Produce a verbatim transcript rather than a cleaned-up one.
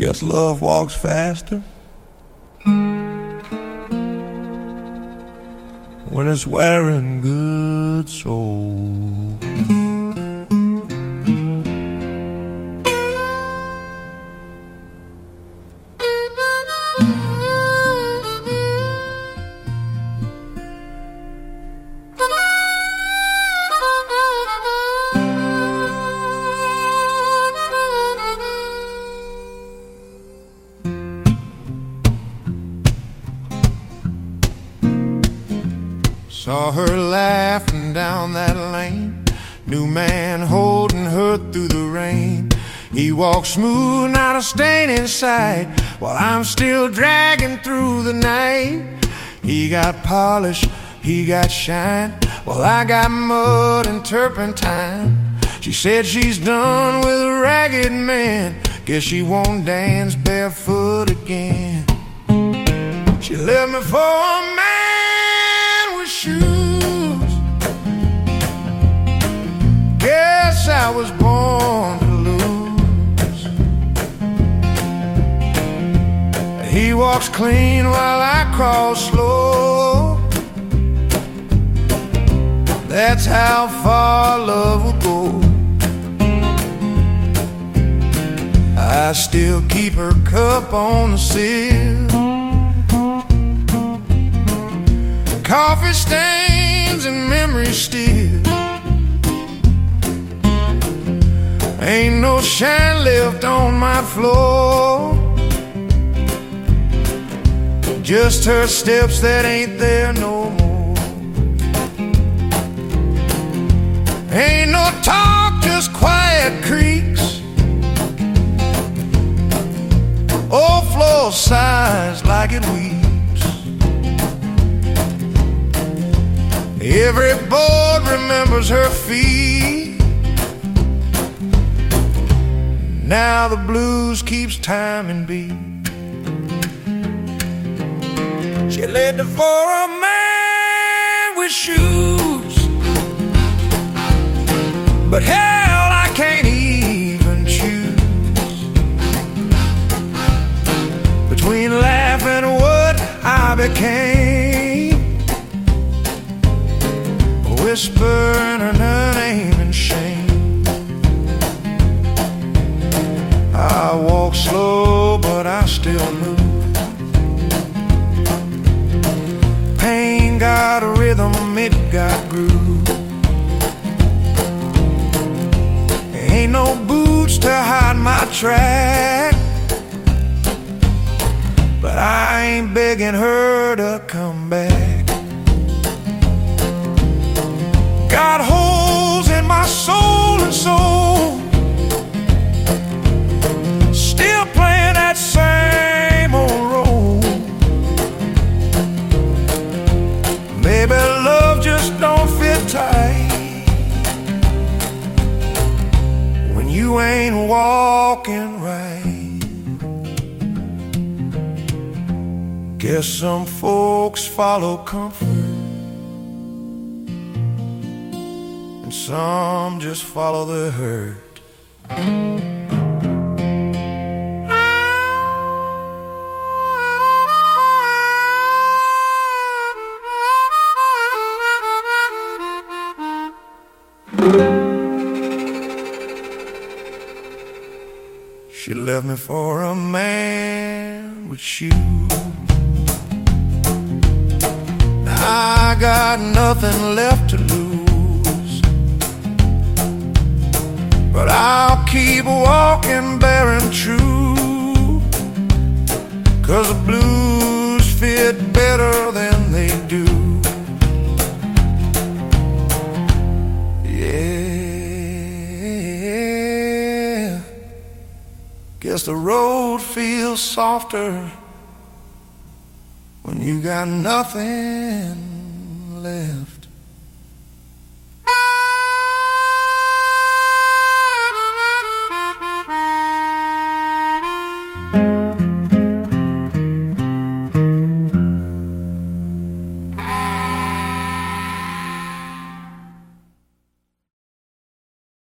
Guess love walks faster when it's wearing good soul. Saw her laughing down that lane, new man holding her through the rain. He walked smooth, not a stain in sight, while I'm still dragging through the night. He got polish, he got shine, while I got mud and turpentine. She said she's done with a ragged man, guess she won't dance barefoot again. She left me for a man with shoes. Guess I was born to lose. He walks clean while I crawl slow. That's how far love will go. I still keep her cup on the sill. Coffee stains and memories still. Ain't no shine left on my floor, just her steps that ain't there no more. Ain't no talk, just quiet creaks. Old floor sighs like it weeps. Every board remembers her feet. Now the blues keeps time and beat. She laid her for a man with shoes, but hell, I can't even choose between laughing at what I became, whispering her name in shame. I walk slow, but I still move. Pain got a rhythm, it got groove. Ain't no boots to hide my track, but I ain't begging her to come back. Got holes in my soul and soul, still playing that same old role. Maybe love just don't fit tight when you ain't walking right. Guess some folks follow comfort, some just follow the hurt. She left me for a man with shoes. I got nothing left to lose, but I'll keep walking bare and true, 'cause the blues fit better than they do. Yeah, guess the road feels softer when you got nothing left